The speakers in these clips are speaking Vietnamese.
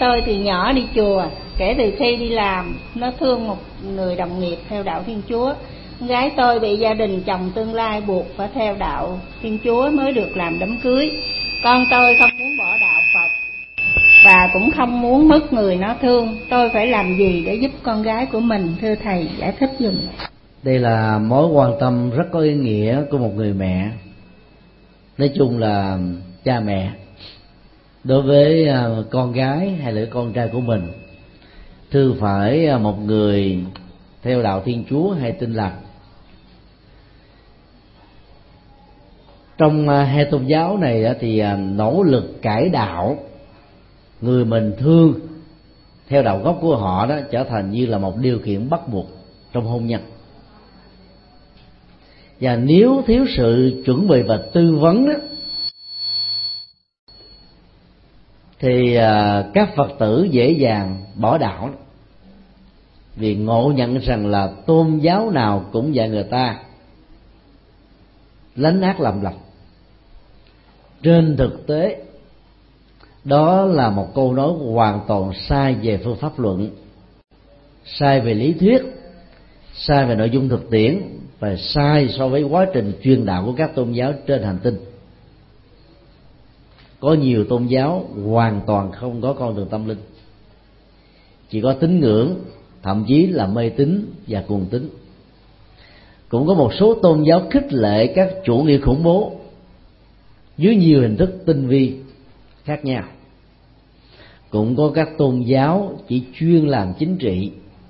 tôi từ nhỏ đi chùa, kể từ khi đi làm nó thương một người đồng nghiệp theo đạo Thiên Chúa. Con gái tôi bị gia đình chồng tương lai buộc phải theo đạo Thiên Chúa mới được làm đám cưới. Con tôi không muốn bỏ đạo Phật và cũng không muốn mất người nó thương. Tôi phải làm gì để giúp con gái của mình, thưa thầy giải thích giùm. Đây là mối quan tâm rất có ý nghĩa của một người mẹ, nói chung là cha mẹ, đối với con gái hay là con trai của mình. Thưa phải một người theo đạo Thiên Chúa hay Tin Lành. Trong hai tôn giáo này thì nỗ lực cải đạo người mình thương theo đạo gốc của họ đó trở thành như là một điều kiện bắt buộc trong hôn nhân. Và nếu thiếu sự chuẩn bị và tư vấn đó, thì các Phật tử dễ dàng bỏ đạo đó. Vì ngộ nhận rằng là tôn giáo nào cũng dạy người ta lánh ác làm lành. Trên thực tế đó là một câu nói hoàn toàn sai về phương pháp luận, sai về lý thuyết, sai về nội dung thực tiễn và sai so với quá trình truyền đạo của các tôn giáo trên hành tinh. Có nhiều tôn giáo hoàn toàn không có con đường tâm linh, chỉ có tín ngưỡng, thậm chí là mê tín và cuồng tín. Cũng có một số tôn giáo khích lệ các chủ nghĩa khủng bố dưới nhiều hình thức tinh vi khác nhau. Cũng có các tôn giáo chỉ chuyên làm chính trị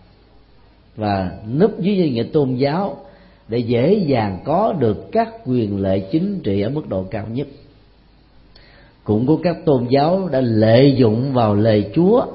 và núp dưới danh nghĩa tôn giáo để dễ dàng có được các quyền lợi chính trị ở mức độ cao nhất. Cũng có các tôn giáo đã lợi dụng vào lời Chúa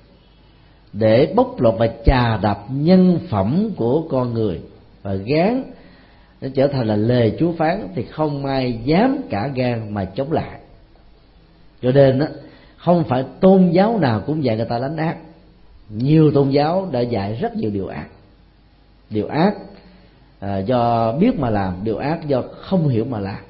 để bóc lột và chà đạp nhân phẩm của con người và gán nó trở thành là lời Chúa phán, thì không ai dám cả gan mà chống lại. Cho nên đó, không phải tôn giáo nào cũng dạy người ta đánh ác. Nhiều tôn giáo đã dạy rất nhiều điều ác. Điều ác do biết mà làm, điều ác do không hiểu mà làm.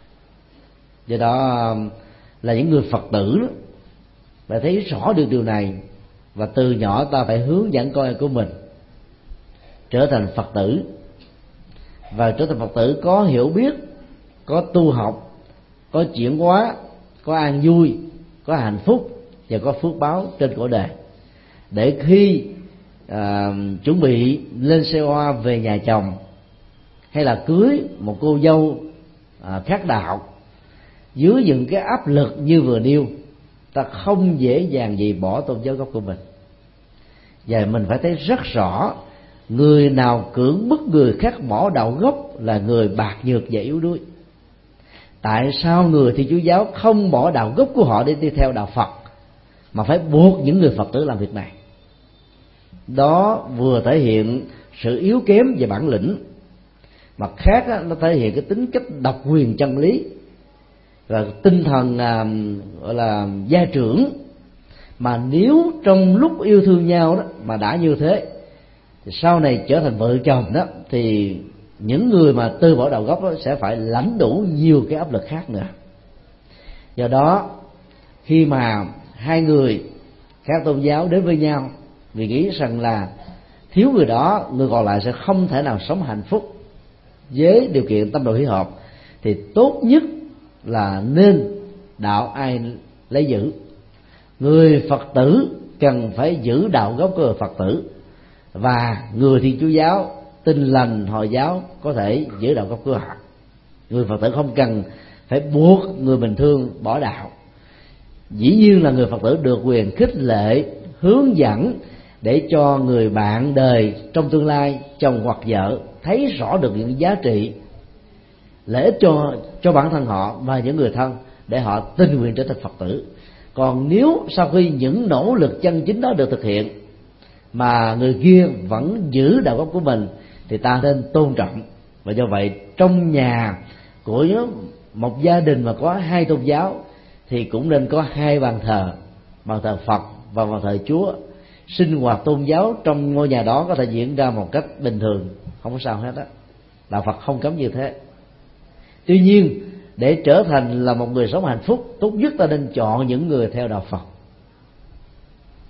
Do đó là những người Phật tử đó, phải thấy rõ được điều này, và từ nhỏ ta phải hướng dẫn con em của mình trở thành Phật tử. Và trở thành Phật tử có hiểu biết, có tu học, có chuyển hóa, có an vui, có hạnh phúc và có phước báo trên cõi đời. Để khi chuẩn bị lên xe hoa về nhà chồng, hay là cưới một cô dâu khác đạo, dưới những cái áp lực như vừa nêu, ta không dễ dàng gì bỏ tôn giáo gốc của mình. Và mình phải thấy rất rõ, người nào cưỡng bức người khác bỏ đạo gốc là người bạc nhược và yếu đuối. Tại sao người Thiên Chúa giáo không bỏ đạo gốc của họ để đi theo đạo Phật, mà phải buộc những người Phật tử làm việc này? Đó vừa thể hiện sự yếu kém về bản lĩnh, mặt khác đó, nó thể hiện cái tính cách độc quyền chân lý và tinh thần gọi là gia trưởng. Mà nếu trong lúc yêu thương nhau đó mà đã như thế, thì sau này trở thành vợ chồng đó, thì những người mà từ bỏ đạo gốc đó sẽ phải lãnh đủ nhiều cái áp lực khác nữa. Do đó khi mà hai người khác tôn giáo đến với nhau vì nghĩ rằng là thiếu người đó, người còn lại sẽ không thể nào sống hạnh phúc với điều kiện tâm độ hỷ hợp, thì tốt nhất là nên đạo ai lấy giữ. Người Phật tử cần phải giữ đạo gốc của người Phật tử, và người Thiên Chúa giáo, Tin Lành, Hồi giáo có thể giữ đạo gốc của họ. Người Phật tử không cần phải buộc người bình thường bỏ đạo. Dĩ nhiên là người Phật tử được quyền khích lệ, hướng dẫn để cho người bạn đời trong tương lai, chồng hoặc vợ, thấy rõ được những giá trị lợi ích cho bản thân họ và những người thân, để họ tình nguyện trở thành Phật tử. Còn nếu sau khi những nỗ lực chân chính đó được thực hiện mà người kia vẫn giữ đạo gốc của mình, thì ta nên tôn trọng. Và do vậy trong nhà của một gia đình mà có hai tôn giáo thì cũng nên có hai bàn thờ Phật và bàn thờ Chúa. Sinh hoạt tôn giáo trong ngôi nhà đó có thể diễn ra một cách bình thường, không có sao hết á. Đạo Phật không cấm như thế. Tuy nhiên để trở thành là một người sống hạnh phúc, tốt nhất ta nên chọn những người theo đạo Phật.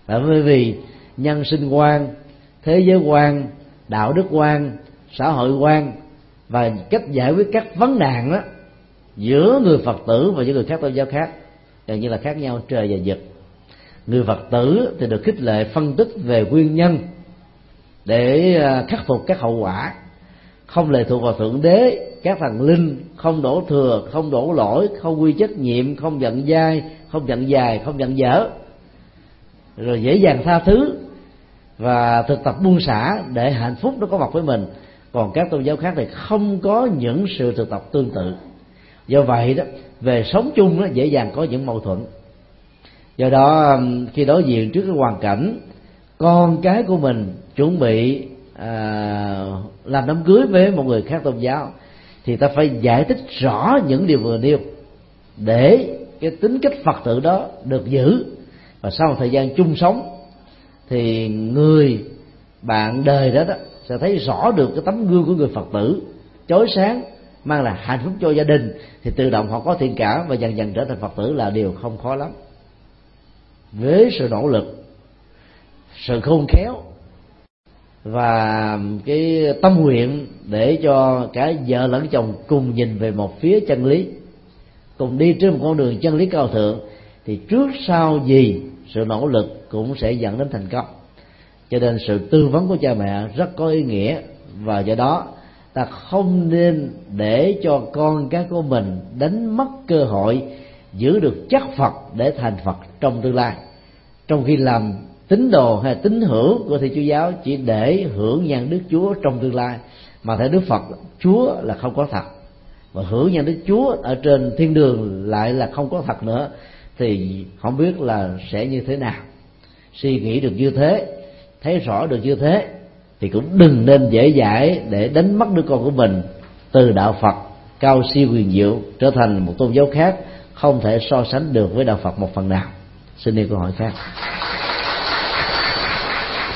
Bởi vì nhân sinh quan, thế giới quan, đạo đức quan, xã hội quan và cách giải quyết các vấn nạn đó giữa người Phật tử và những người khác tôn giáo khác gần như là khác nhau trời và vực. Người Phật tử thì được khích lệ phân tích về nguyên nhân để khắc phục các hậu quả, không lệ thuộc vào thượng đế, các thần linh, không đổ thừa, không đổ lỗi, không quy trách nhiệm, không giận dai, không giận dài, không giận dở, rồi dễ dàng tha thứ và thực tập buông xả để hạnh phúc nó có mặt với mình. Còn các tôn giáo khác thì không có những sự thực tập tương tự. Do vậy đó, về sống chung nó dễ dàng có những mâu thuẫn. Do đó khi đối diện trước cái hoàn cảnh con cái của mình chuẩn bị làm đám cưới với một người khác tôn giáo, thì ta phải giải thích rõ những điều vừa nêu để cái tính cách Phật tử đó được giữ. Và sau một thời gian chung sống thì người bạn đời đó sẽ thấy rõ được cái tấm gương của người Phật tử chói sáng, mang lại hạnh phúc cho gia đình, thì tự động họ có thiện cảm và dần dần trở thành Phật tử là điều không khó lắm. Với sự nỗ lực, sự khôn khéo và cái tâm nguyện để cho cả vợ lẫn chồng cùng nhìn về một phía chân lý, cùng đi trên một con đường chân lý cao thượng, thì trước sau gì sự nỗ lực cũng sẽ dẫn đến thành công. Cho nên sự tư vấn của cha mẹ rất có ý nghĩa, và do đó ta không nên để cho con cái của mình đánh mất cơ hội giữ được chất Phật để thành Phật trong tương lai, trong khi làm tín đồ hay tín hữu của Thiên Chúa giáo chỉ để hưởng nhan Đức Chúa trong tương lai, mà theo Đức Phật Chúa là không có thật, và hưởng nhan Đức Chúa ở trên thiên đường lại là không có thật nữa, thì không biết là sẽ như thế nào. Suy nghĩ được như thế, thấy rõ được như thế, thì cũng đừng nên dễ dãi để đánh mất đứa con của mình từ đạo Phật cao siêu huyền diệu trở thành một tôn giáo khác không thể so sánh được với đạo Phật một phần nào. Xin đi câu hỏi khác.